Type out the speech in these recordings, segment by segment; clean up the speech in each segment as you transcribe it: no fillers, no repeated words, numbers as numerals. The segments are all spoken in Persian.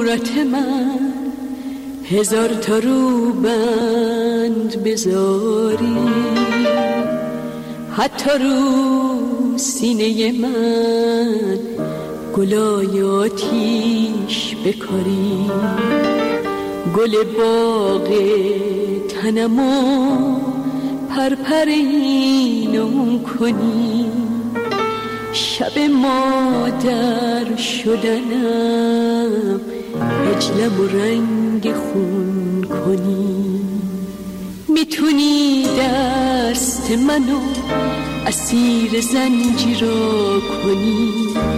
صورت من هزار تا روبند بذاری، حتی رو سینه من گلای آتیش بکاری، گل باغ تنمو پرپرینم کنی، شب مادر شدنم عجلم و رنگ خون کنی. میتونی دست منو اسیر زنجیرا کنی،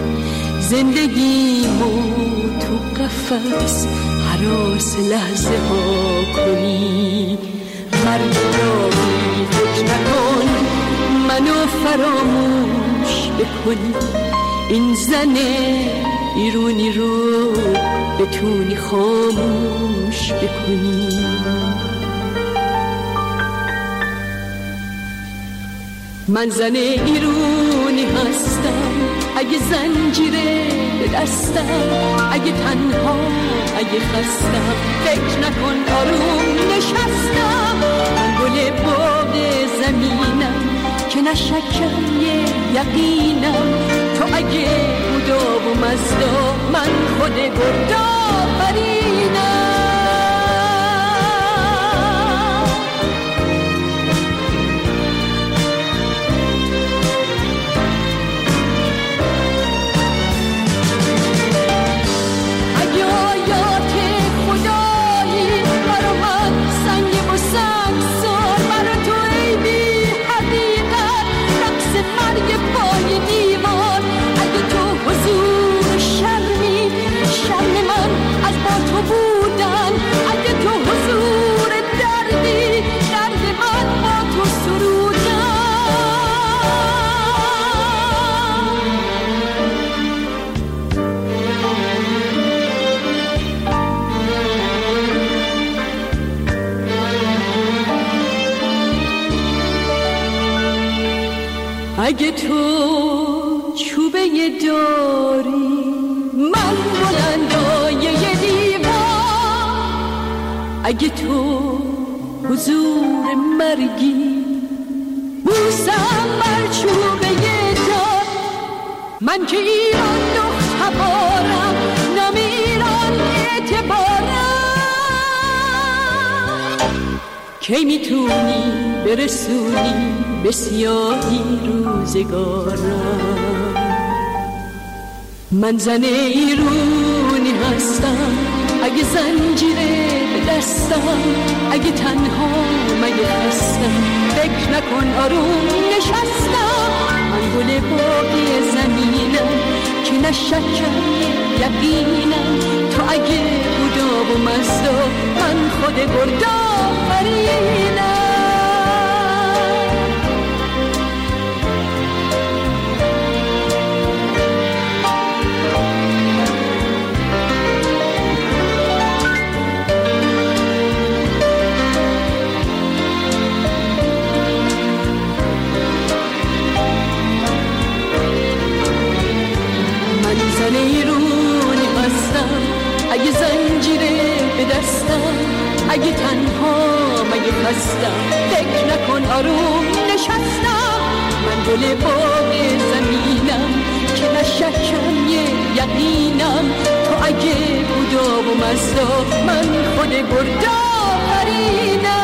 زندگیمو تو قفس هراس لحظه ها کنی. مردمی فکر نکن منو فراموش بکنی، این زن ایرونی رو بتونی خاموش بکنی. من زن ایرونی هستم، اگه زنجیره به دستم، اگه تنها اگه خستم، فکر نکن آروم نشستم. من گل باغ زمینم که نشکم یقینم، تو اگه بودا و مزدا من خود بردا فرینم. اگه تو چوبه داری من بلندای یه دیوار، اگه تو حضور مرگی بوسم بر چوبه دار، من که ایران دخت بارم نم ایران اعتبارم. کی میتونی برسونی به سیاهی روزگارم؟ من زن ایرونی هستم، اگه زنجیره به دستم، اگه تنها مگه هستم، فکر نکن آروم نشستم. من گل باقی زمینم که نشکم یقینم، تو اگه بودا و مزدا من خود بردا فرینم. زن ایرونی هستم، اگه زنجیره به دستم، اگه تنها مگه خستم، فکر نکن آروم نشستم. من گل باغ زمینم که نشکم یقینم، تو اگه بودا و مزدا من خود بردا فرینم.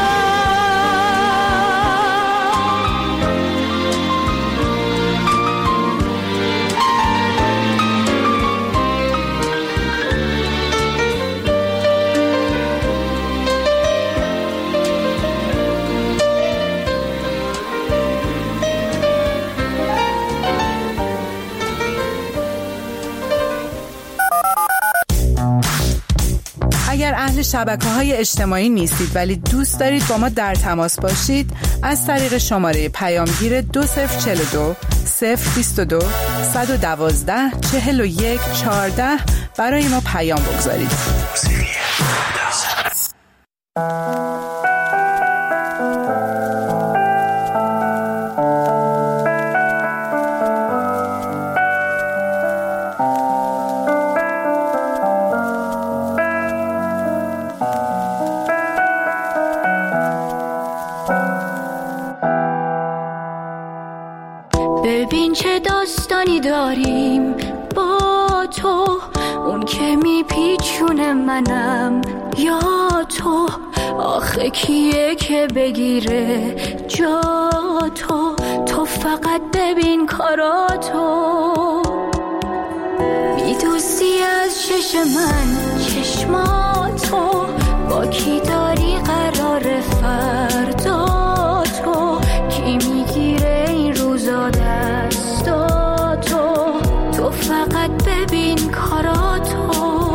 اگر اهل شبکه‌های اجتماعی نیستید ولی دوست دارید با ما در تماس باشید، از طریق شماره پیامگیر 2042 022 112 41 14 برای ما پیام بگذارید. بیچون منم یا تو، آخه کیه که بگیره جا تو فقط ببین کاراتو. میدوزی از چش من چشماتو، با کی داری قرار فردا تو، کی میگیره این روزا دستاتو، تو فقط ببین کاراتو.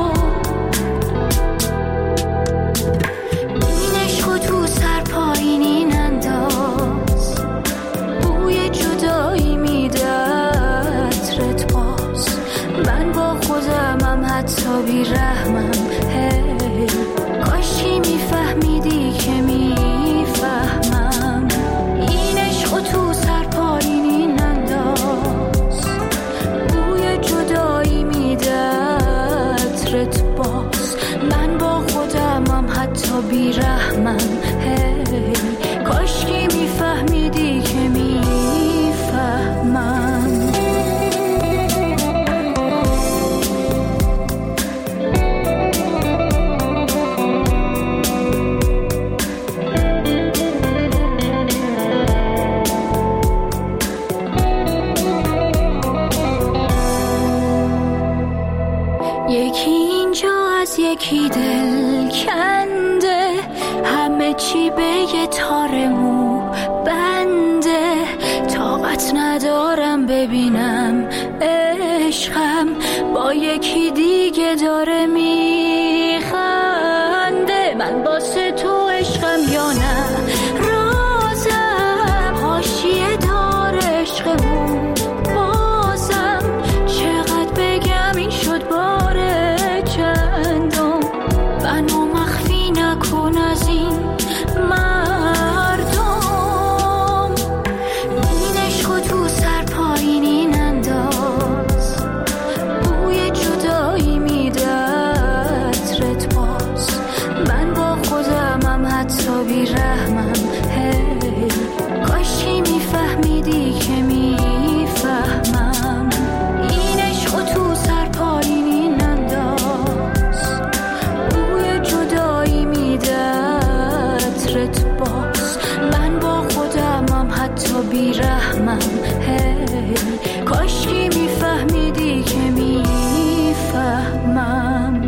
این عشقو تو سر پایینی ننداز، بوی جدایی میده عطرت باز، من با خودمم حتی بی رحمم. هی کاشی میفهمیدی که میفهمم، این عشقو تو سر پایینی ننداز، بوی جدایی میده عطرت باز، من با خودمم حتی بی رحمم. هی کاشکی میفهمیدی که میفهمم. یکی اینجا از یکی دل کنده، همه چی به یه تار مو بنده، طاقت ندارم ببینم عشقم با یکی دیگه داره میخنده. من واسه تو عشقم یا نه رازم، حاشیه دار عشقمون بازم، چقدر بگم این شد باره چندم، منو مخفی نکن از این مردم. این عشقو تو سر پایینی ننداز، بوی جدایی میده عطرت باز، من با خودمم حتی بی رحمم. هی کاشی میفهمیدی که میفهمم، این عشقو تو سر پایینی ننداز، بوی جدایی میده عطرت باز، من با خودمم حتی بی رحمم. هی کاشکی میفهمیدی که میفهمم.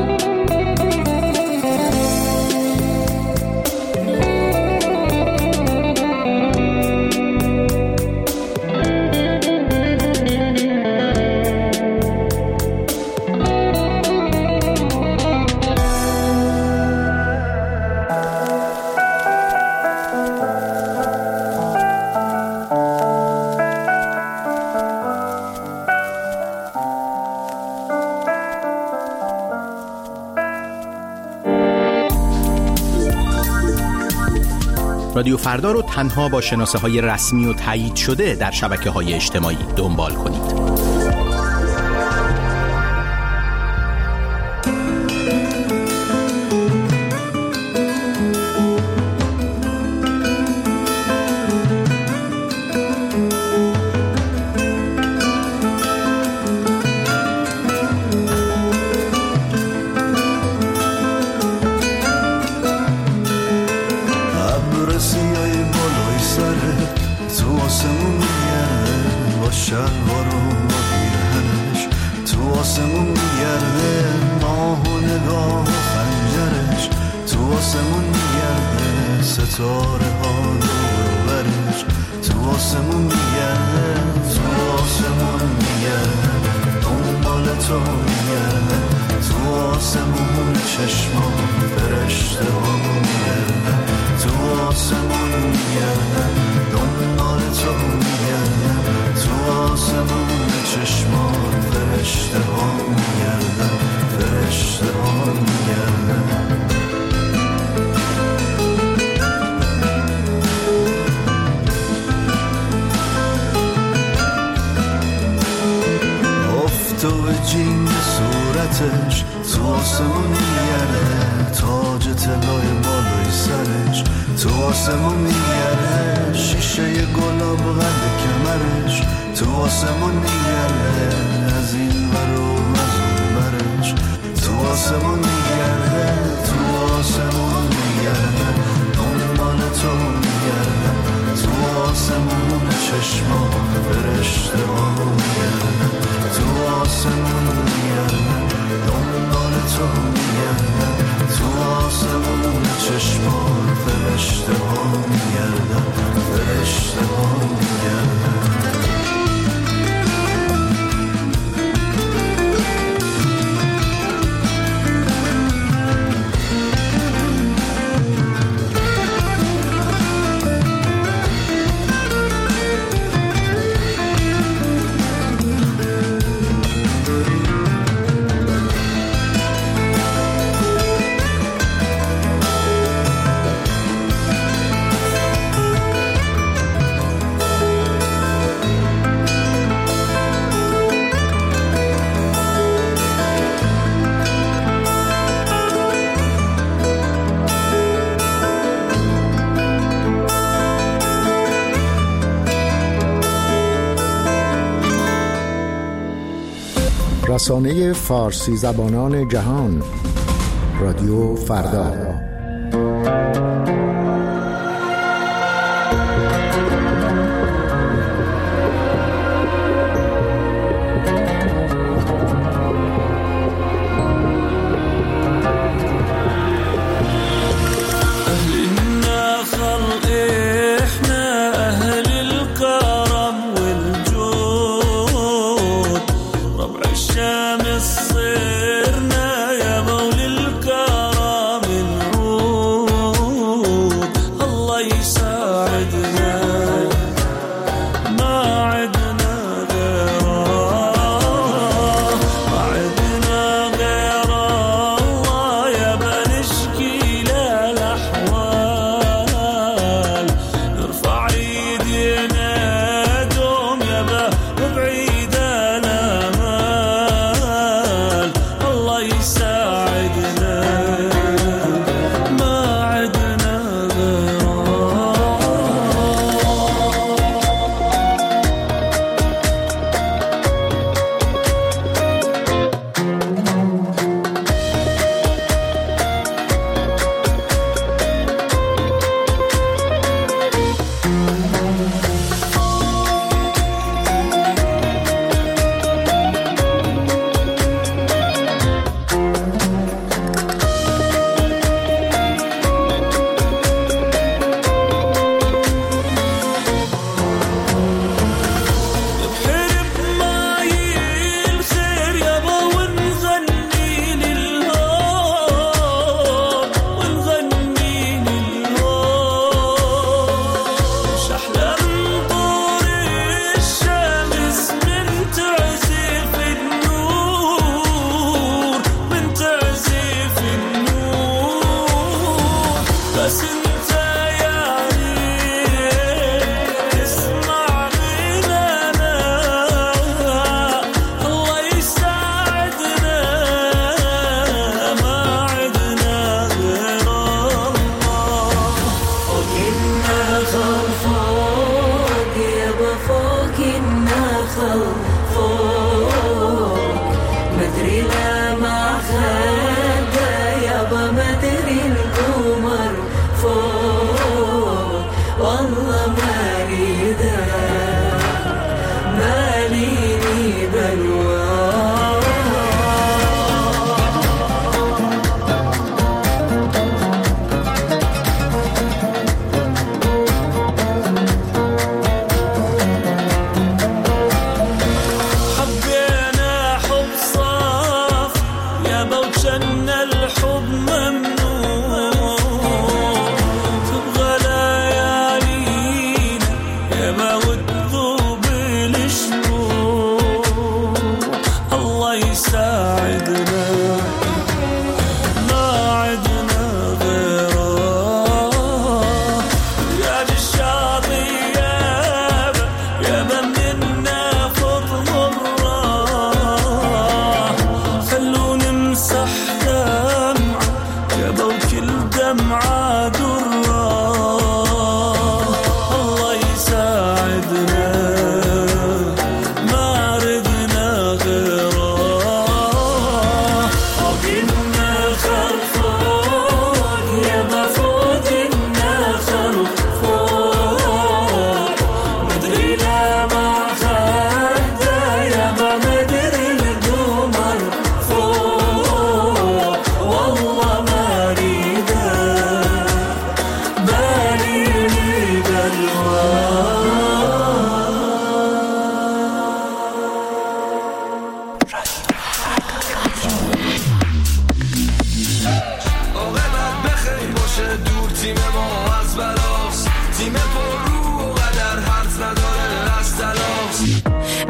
رادیو فردا رو تنها با شناسه‌های رسمی و تایید شده در شبکه‌های اجتماعی دنبال کنید. جین صورتش تو آسمون میگرده، تاج طلای بالای سرش تو آسمون میگرده، شیشه گلاب قد کمرش تو آسمون میگرده، از این ور و از اون برش تو آسمون میگرده، تو آسمون میگرده، دنبال تو میگرده، تو آسمون چشما فرشته ها میگرده، تو آسمون میگرده، دنبال تو میگرده، تو آسمون چشما فرشته ها میگرده، فرشته ها میگرده. رسانه فارسی زبانان جهان، رادیو فردا. صرنا يا مولي الكرم الروح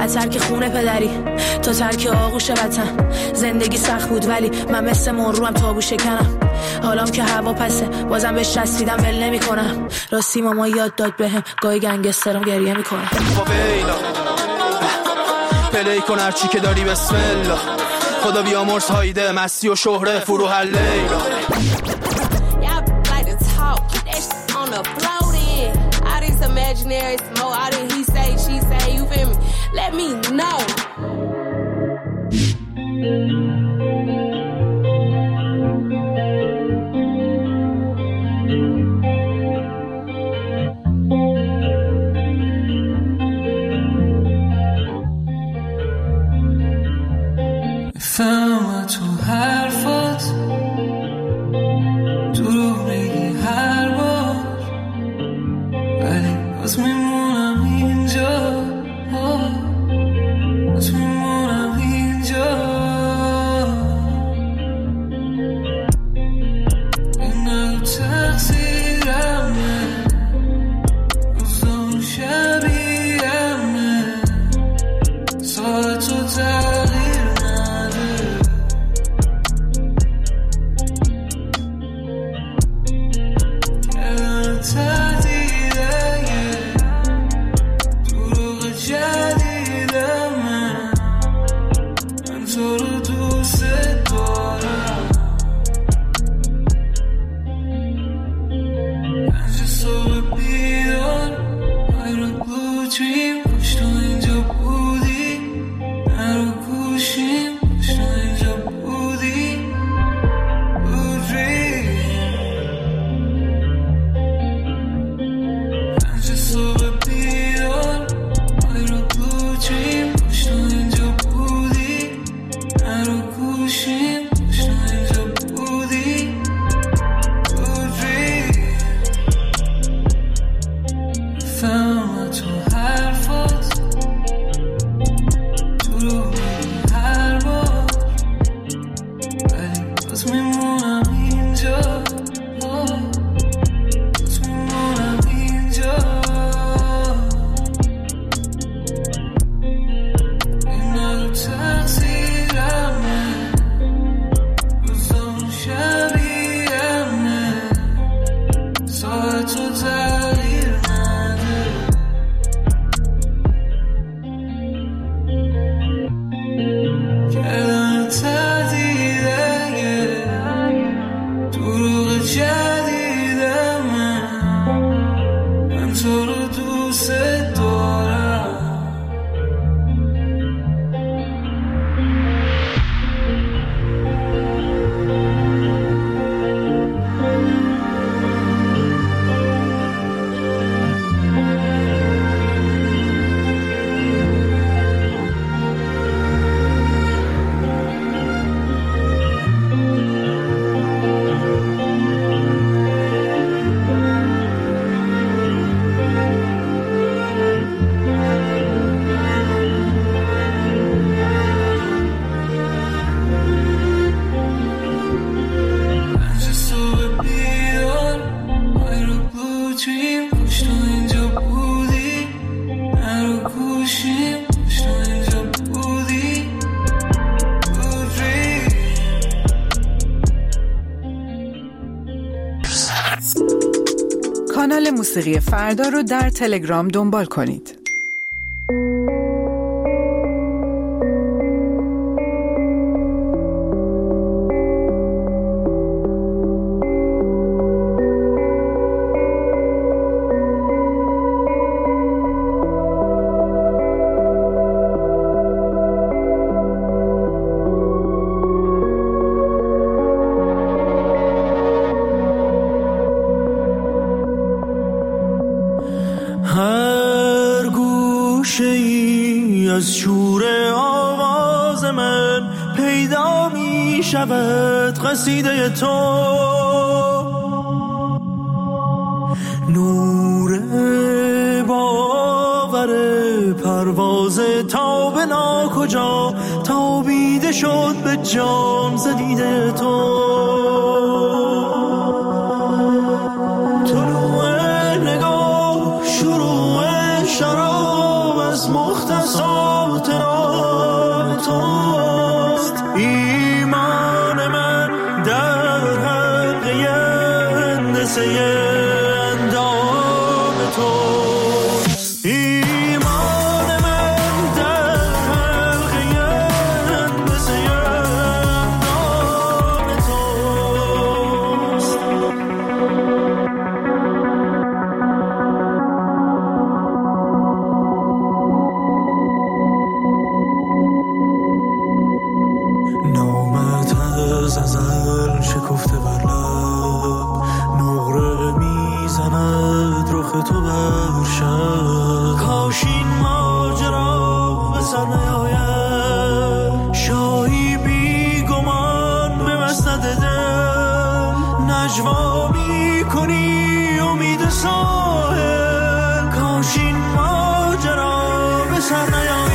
از ترک خونه پدری تا ترک آغوش وطن. زندگی سخت بود ولی من مثل مروم تابو شکنم. حالام که هوا پسه بازم بهش چسبیدم ول نمی کنم. راستی ماما یاد داد بهم گاهی گنگسترم گریه میکنم. پلی کن هرچی که داری بسم الله. خدا بیامرز هایده مستی و شهره فروح لیلا. Imaginary smoke, all that he say, she say, you feel me? Let me know. فهم تو حرفات دروغ میگی هر بار ولی باز میمونم اینجا باز میمونم اینجا این نگو تقصیرمه روزام شبیهمه ساعت و تغییر نده کلان تدیده دروغ جدیدمه من تو رو دوست دارم پنج صبح بیدار رو بلوچیم پشت اینجا بودی نرو گوشیم پشت اینجا بودی پنج صبح بیدار رو بلوچیم پشت اینجا بودی نرو گوشیم پشت اینجا بودی فهم تو حرفات دروغ میگی هر بار ولی باز میمونم اینجا باز میمونم اینجا این نگو تقصیرمه روزام شبیهمه ساعت و تغییر نده کلان تدیده دروغ جدیدمه من تو رو دوست دارم پنج صبح بیدار رو بلوچیم پشت اینجا بودی نرو گوشیم پشت اینجا بودی کانال موسیقی فردا رو در تلگرام دنبال کنید. هر گوشه‌ای از شور آواز من پیدا می شود قصیده تو نور باور پرواز تا به ناکجا تابیده شد به جام زدیده تو طلوع نگاه شروع شراب از مختصات در حلقه هندسه اندام توست. ایمان من در حلقه هندسه اندام توست. نامت از ازل شکفته بر لب، نقره میزند رخ تو بر شب. کاش این ماجرا به سر نیاید، شاهی بی گمان به مسند دل. نجوا میکنی امید ساحل، کاش این ماجرا به سر نیاید.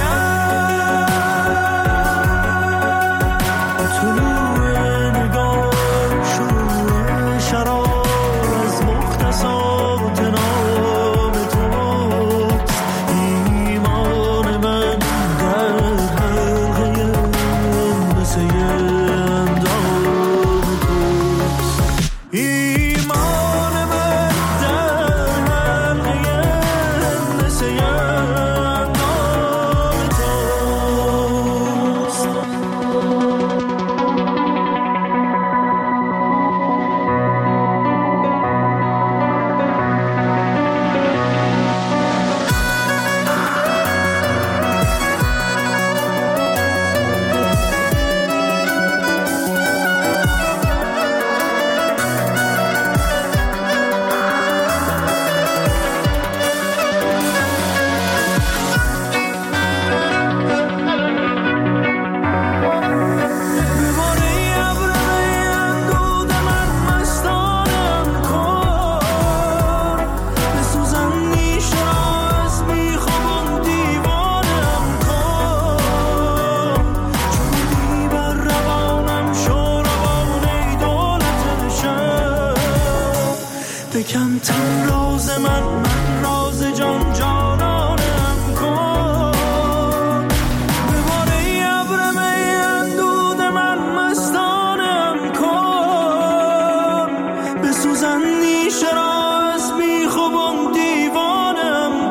بکن تن راز من راز جان جانانم کن. به باره ابر می اندود من مستانم کن. به سوزن نیشه را از بیخوبان دیوانم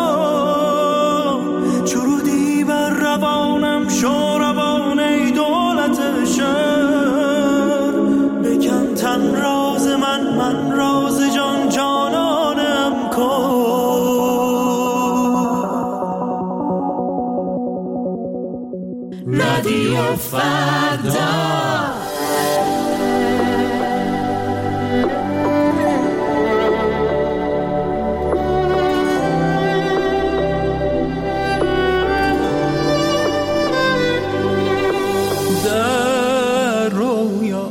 کن. چرودی بر روانم شو روان ای دولت شهر. بکن تن راز من راز جان جانانم کن. رادیو فردا. در رویا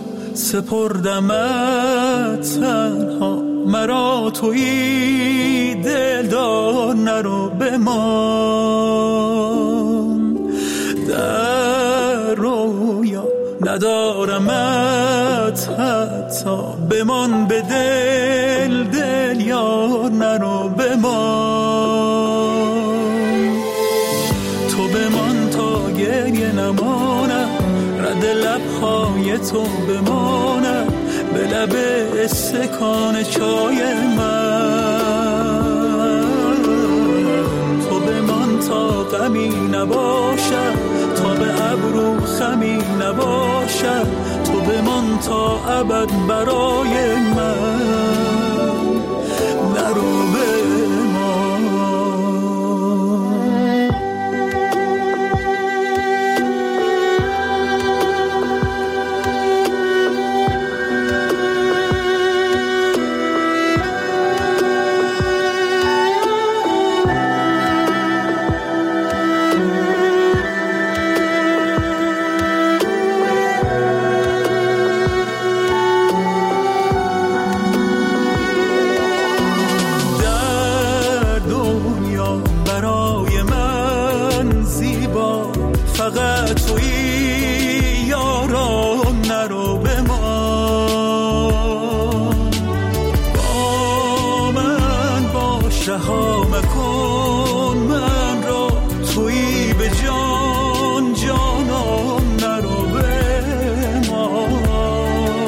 سپردمت تنها، مرا تویی دلدار نرو بمان. در رویا ندارمت حتی بمان، به دل دل یار نرو بمان. تو بمان تا گریه نمانم، رد لبهای تو بمانم به لب استکان چای من. تو بمان تا غمی نباشم، تا به ابرو خمی نباشم. تو بمان تا ابد برای من، نرو رها مکن من را، تویی به جان جانم نرو بمان.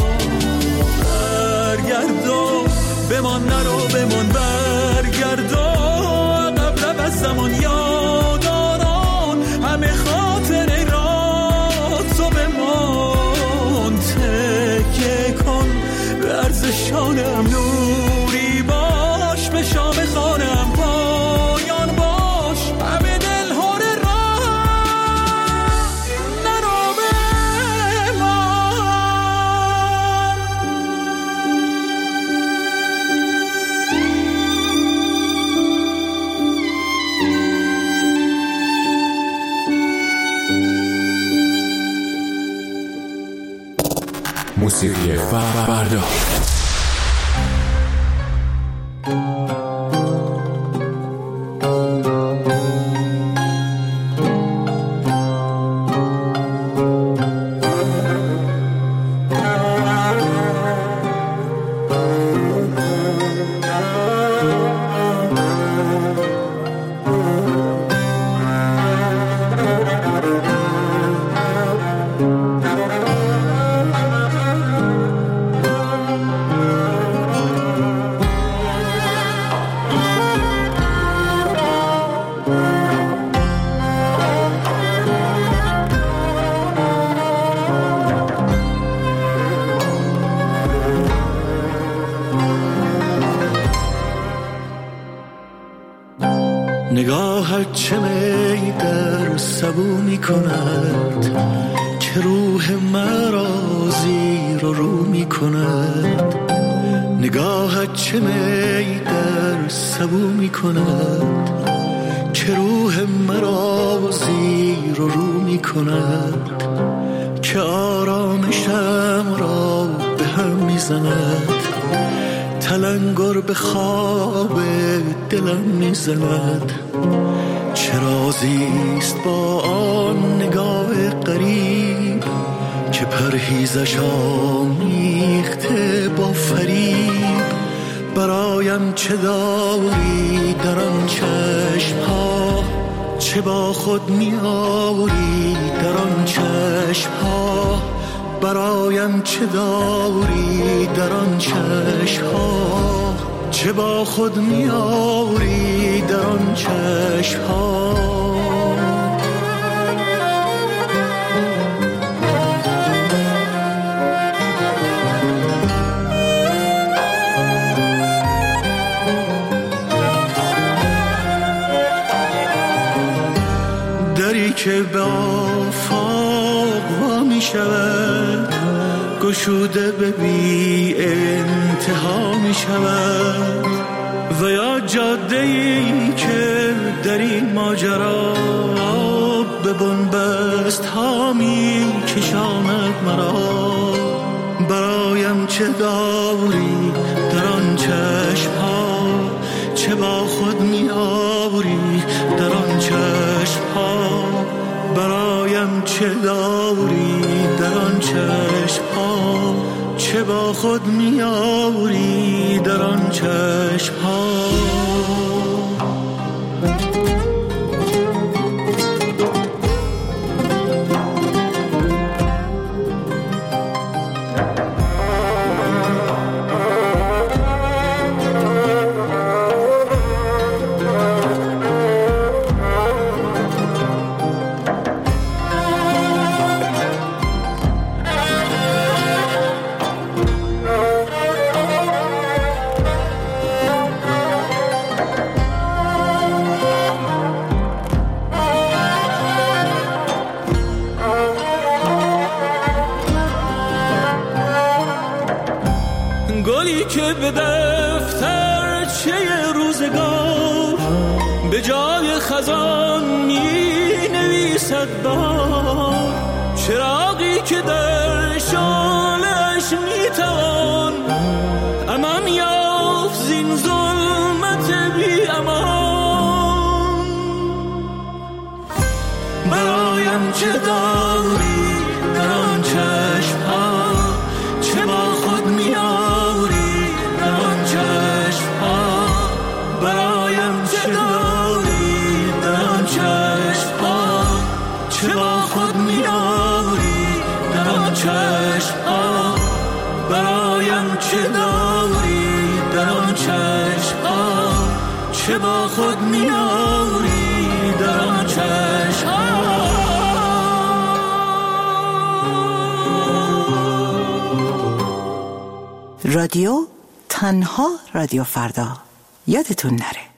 به شانم، نوری باش به شام خانم، پایان باش همه دل هر راه نرو به موسیقی فردا. نگاهت چه می در سبو می کند که روح مرا زیر و رو می کند. نگاهت چه می در سبو می کند که روح مرا زیر و رو می کند، که آرامشم را به هم می زند، تلنگر به خواب دلم میزند. چه رازیست با آن نگاه غریب که پرهیزش آمیخته با فریب. برایم چه داری در آن چشم‌ها، چه با خود می‌آوری در آن چشم‌ها. برایم چه داری در آن چشم‌ها، چه با خود می‌آوری در آن چشم‌ها. دری که به آفاق وا می‌شود، گشوده به بی انتها می شود، و یا جاده‌ای که در این ماجرا به بنبست ها می کشاند مرا. برایم چه داری در آن چشم ها، چه با خود می آوری در آن چشم ها. برایم چه داری در آن چشم ها، چه با خود می آوری در آن چشم ها. گلی که به دفترچه روزگار به جای خزان می نویسد بار. چراغی که در شعله‌اش می توان امان یافت زین ظلمت بی امان. برایم چه داری در آن چشم ها، چه با خود می آوری در آن چشم ها. برایم چه داری در آن چشم ها، چه با خود می آوری در آن چشم ها. برایم چه داری در آن چشم ها، چه با خود می آوری در آن چشم ها. رادیو تنها رادیو فردا یادتون نره.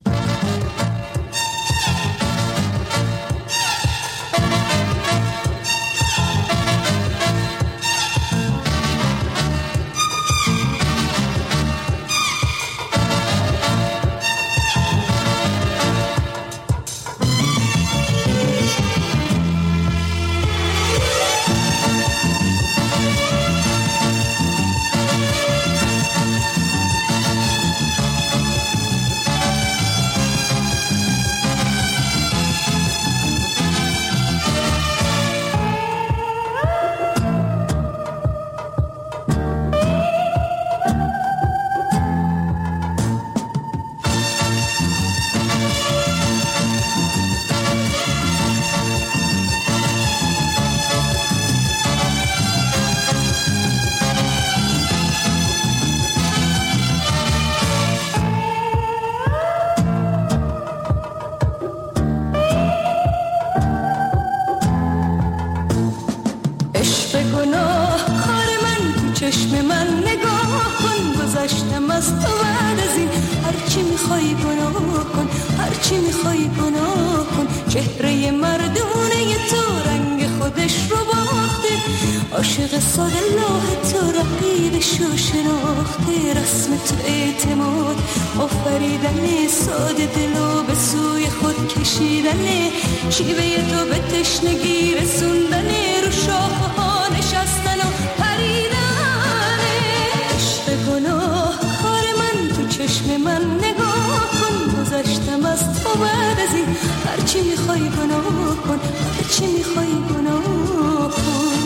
چهره مردونه تو رنگ خودش رو باخته، عاشق ساده لاه تو رقیبشو شناخته. رسم تو اعتماد آفریدنه، ساده دلو به سوی خود کشیدنه، شیوه تو به تشنگی رسوندنه، رو شاخه ها نشستن و پریدنه. عشق گناه کار من تو چشم من نگاه کن، گذشتم از تو بعد از این، هرچی میخوای گناه کن، هرچی میخوای گناه کن.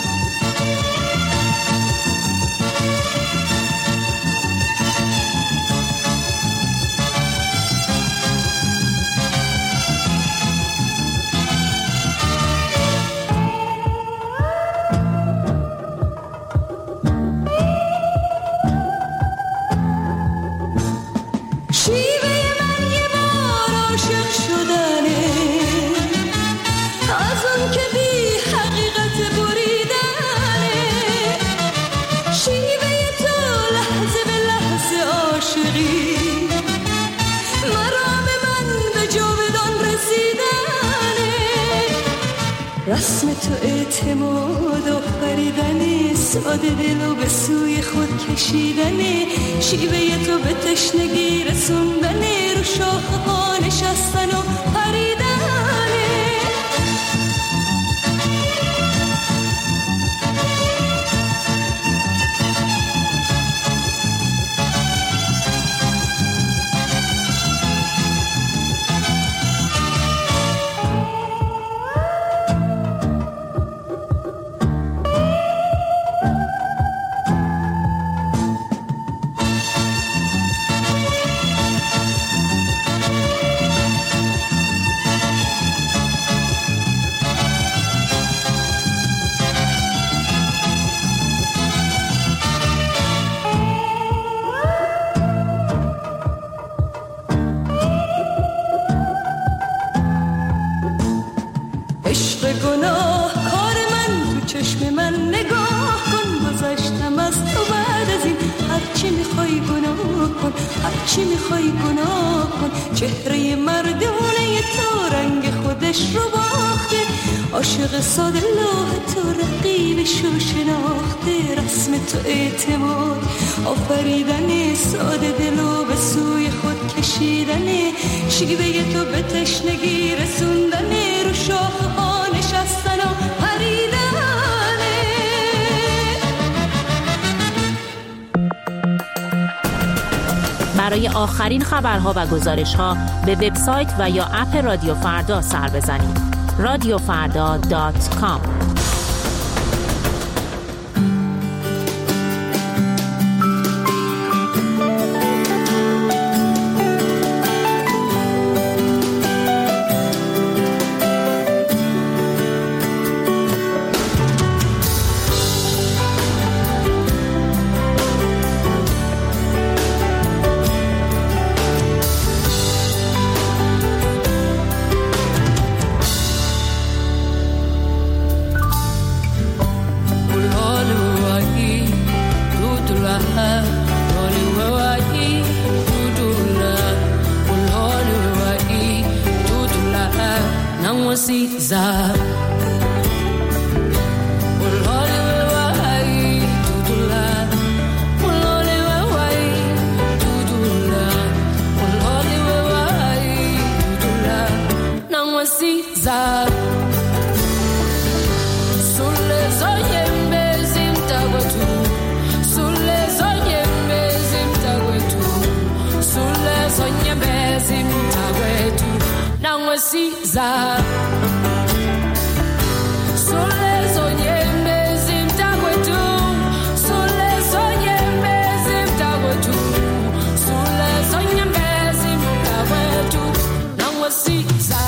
رسم تو اعتماد آفریدنه، ساده دلو به سوی خود کشیدنه، شیوه تو به تشنگی رسوندنه، رو شاخه ها نشستن و پریدنه. هرچی میخوای گناه کن، چهره مردونه تو رنگ خودش رو باخته، عاشق ساده لوح تو رقیبشو شناخته. رسم تو اعتماد آفریدنه، ساده دلو به سوی خود کشیدنه، شیوه تو به تشنگی رسوندنه، رو شاخه ها نشستن و پریدنه. برای آخرین خبرها و گزارش‌ها به وبسایت و یا اپ رادیو فردا سر بزنید. radiofarda.com. siza Siza Solezo nyembezi mtagwetu Solezo nyembezi mtagwetu Solezo nyembezi mtagwetu Nangwa siza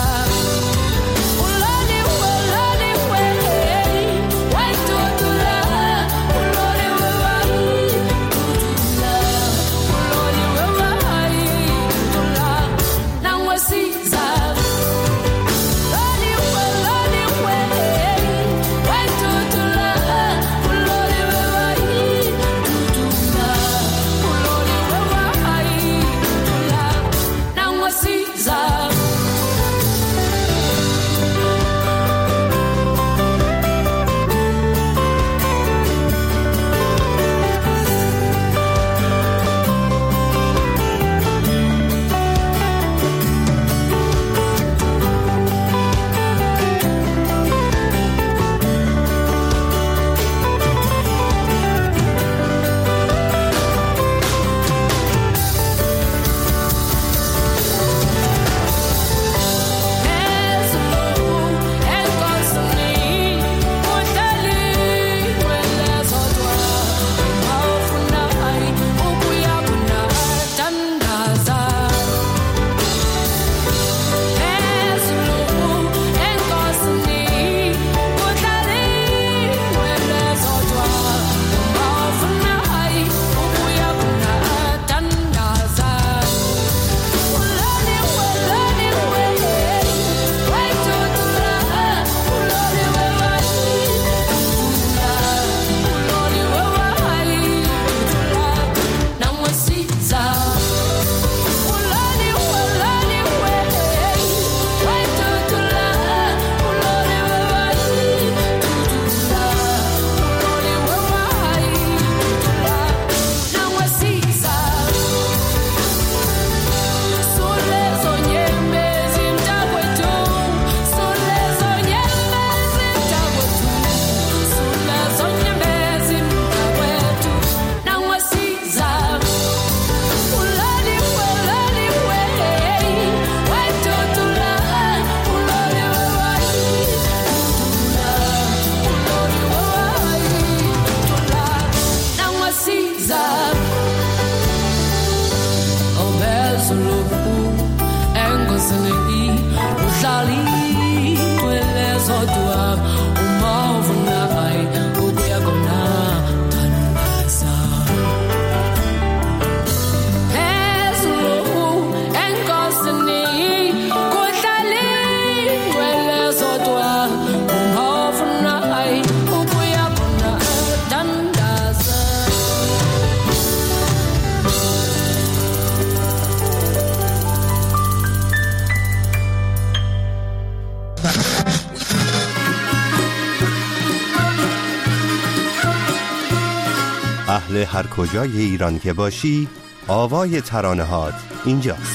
اهل هر کجای ایران که باشی آوای ترانه‌هات اینجاست.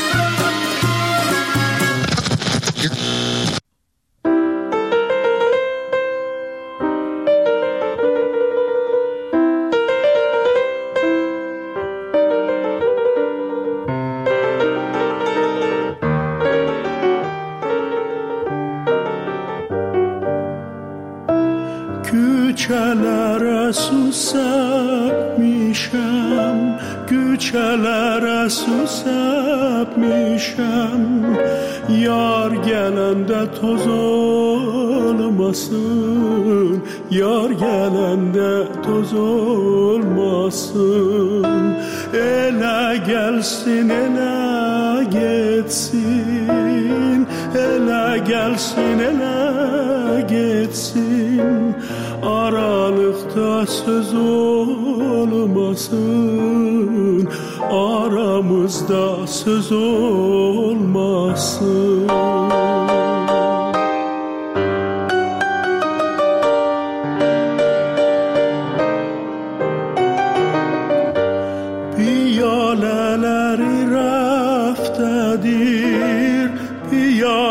Güçeler susap mişem, güçeler susap mişem. Yar gelende toz olmasın, yar gelende toz olmasın. Ele gelsin, ele geçsin, ele gelsin, ele geçsin. Aralıkta söz olmasın, aramızda söz olmasın.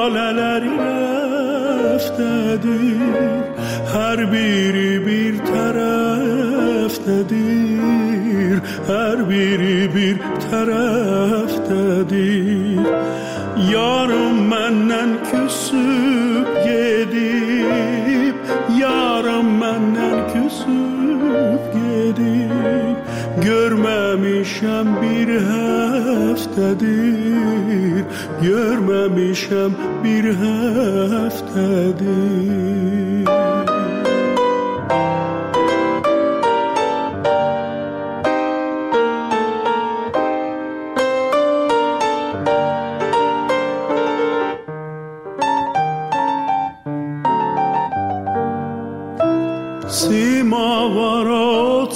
lalaları raftadir her biri bir taraftadir her biri bir taraftadir yarım menden küsüp gidip yarım menden küsüp gidip görmemişem bir haftadır görmemişem bir haftadır Simavara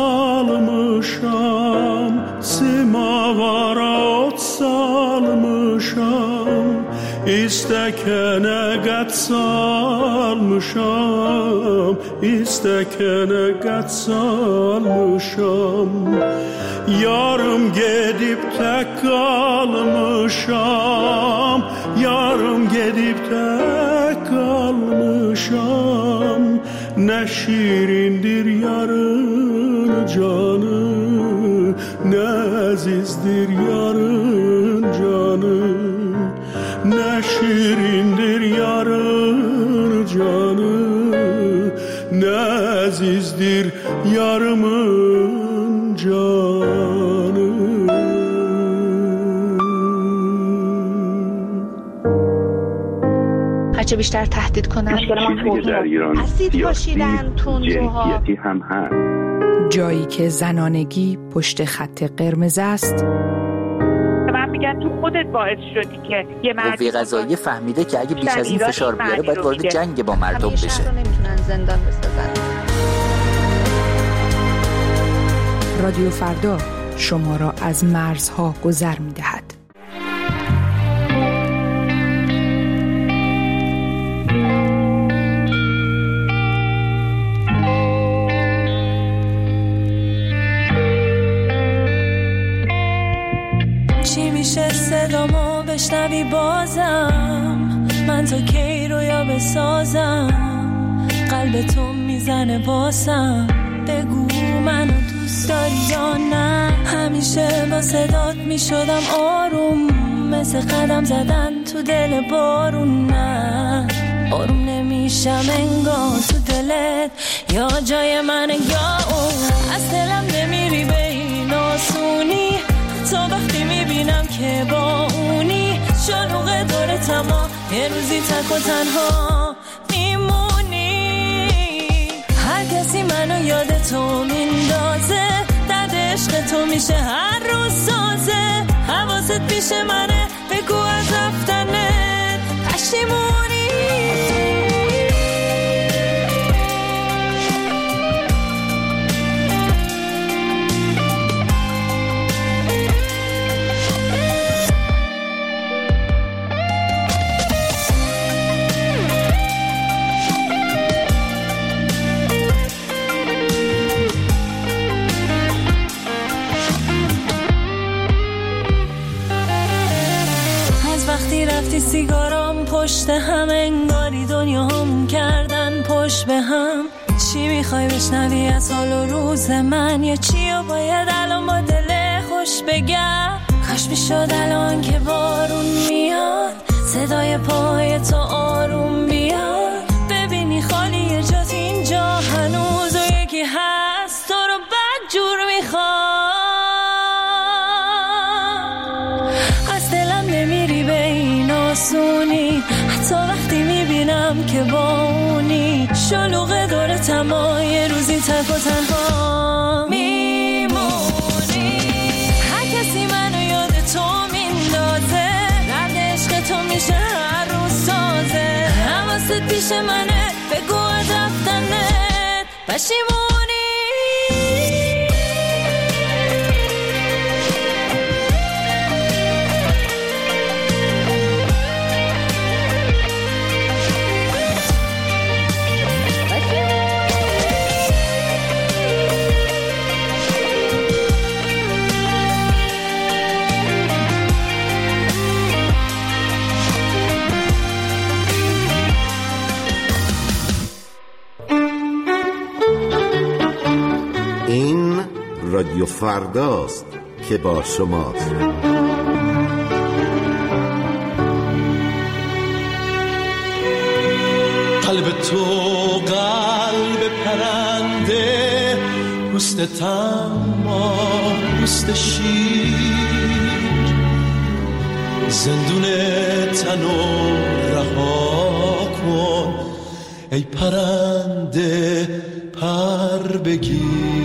salmışam Simavara salmışam İstekene gat salmışam İstekene gat salmışam Yarım gedip tek kalmışam Yarım gedip tek kalmışam Ne şirindir yarın canı Ne azizdir yarın canı Ne şirindir yarın canı Ne azizdir yarımın canı هرچه بیشتر تهدید کنن چیزی که در ایران سیاسی جنسیتی هم هست جایی که زنانگی پشت خط قرمز است من میگن تو خودت باعث شدی که یه قوه قضاییه فهمیده که اگه بیش از این فشار بیاره باید وارد جنگ با مردم بشه نمیتونن زندان بسازن رادیو فردا شما را از مرزها گذر می‌دهد. چی میشه صدامو بشنوی بازم من تا کی رویا بسازم قلب تو میزنه واسم بگو منو دوست داری یا نه همیشه با صدات میشدم آروم مثل قدم زدن تو دل بارون نه آروم نمیشم انگار تو دلت یا جای من یا اون از دلم نمیری به این آسونی تا وقتی میبینم که با اونی شلوغ دور تما یه روزی تک و تنها میمونی هر کسی منو یاد تو میندازه درد عشق تو میشه هر روز سازه حواست پیش منه بگو از رفتنت پشیمونی رفتی سیگارام پشت هم انگاری دنیا هم کردن پشت به هم چی میخوای بشنوی از حال و روز من یا چی و باید الان با دل خوش بگم کاش میشد الان که بارون میاد صدای پای تو آروم بیاد ببینی خالی یه جات اینجا هنوز و یکی هست تو رو بد جور میخواد از دلم نمیری به این آسونی حتی وقتی میبینم که با اونی شلوغ دور تما یه روزی تک و تنها میمونی هر کسی منو یاد تو میندازه درد عشق تو میشه هر روز سازه حواست پیش منه بگو از رفتنت پشیمونی این رادیو فرداست که با شماست. قلب تو قلب پرنده، پوست تما پوست شیر، زندون تنو رها کن ای پرنده پر بگیر.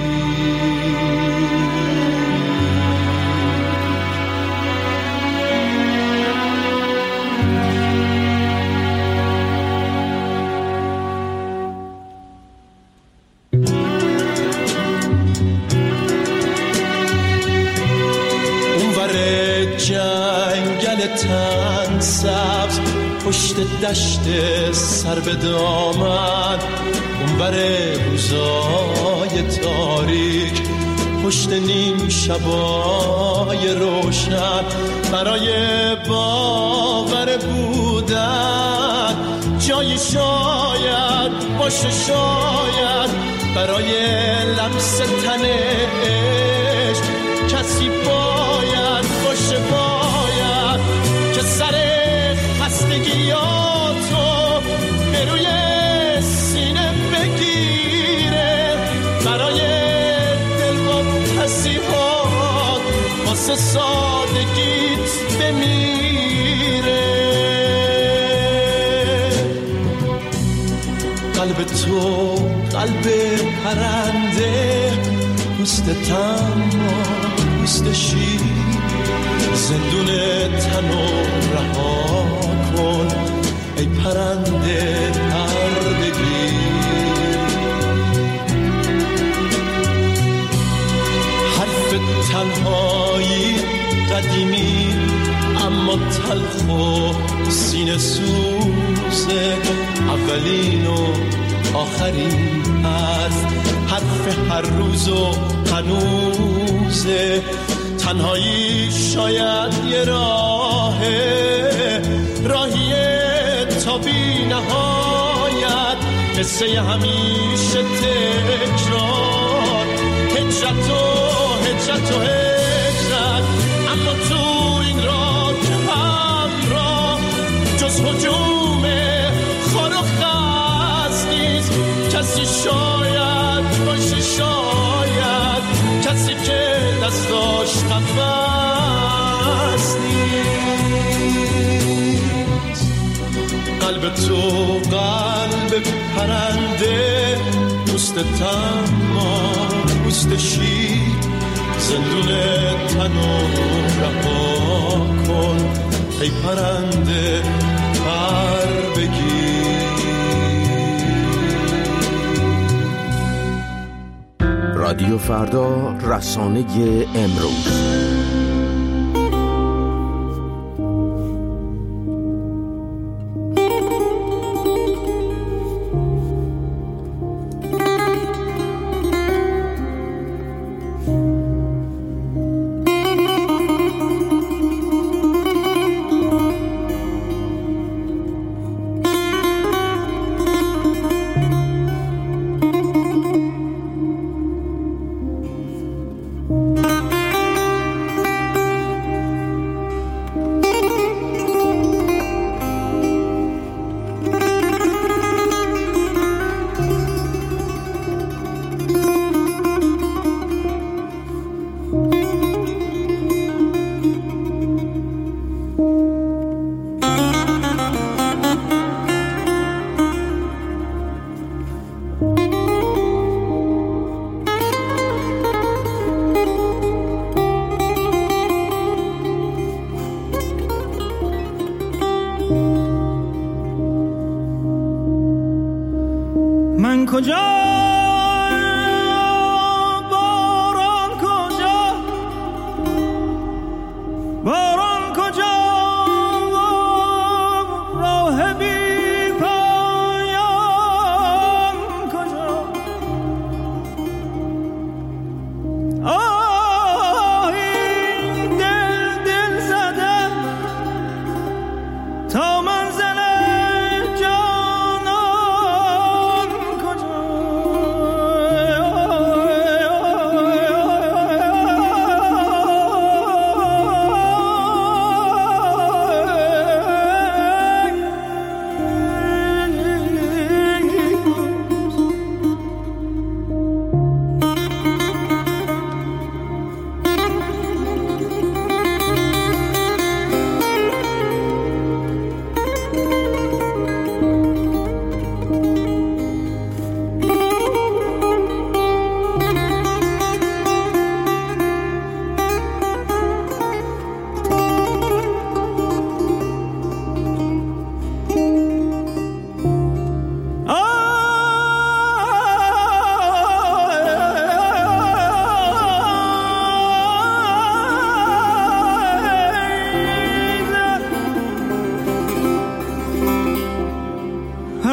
جنگل تن سبز پشت دشت سر به دامن، اونور روزای تاریک پشت نیم شبای روشن، برای باور بودن جایی شاید باشه، شاید برای لمس تن عشق کسی باید باشه، باید که سر خستگیاتو به روی سینه بگیره، برای دلواپسی‌هات واسه سادگیت بمیره. قلب تو قلب پرنده، پوست تما پوست شیر، زندون تنو رها کن ای پرنده پر بگیر. حرف تنهایی قدیمی اما تلخ و سینه سوزه، اولین و آخرین حرف هر روز و هنوزه. تنهایی شاید یه راهیه تا بی نهایت، قصه همیشه تکرار، هجرت و هجرت، اما تو این راه همراه جز هجوم خار و خز نیست کسی، شاید باشه، شاید کسی که دستاش نفس نیست. قلب تو قلب پرنده، پوست تما پوست شیر، زندون تنو رها کن ای پرنده پر بگیر. رادیو فردا، رسانه امروز.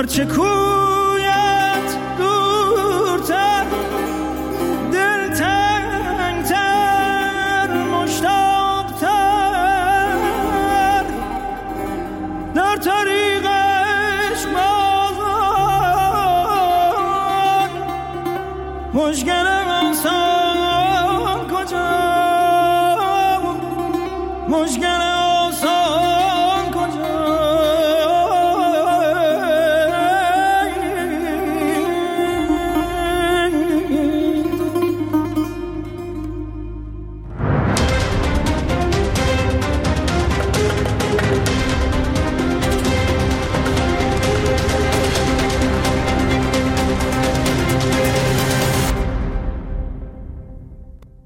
هرچه کویت دورتر دل تنگتر مشتاقتر در طریقش بازان مشکلم انسان کجا مشکلم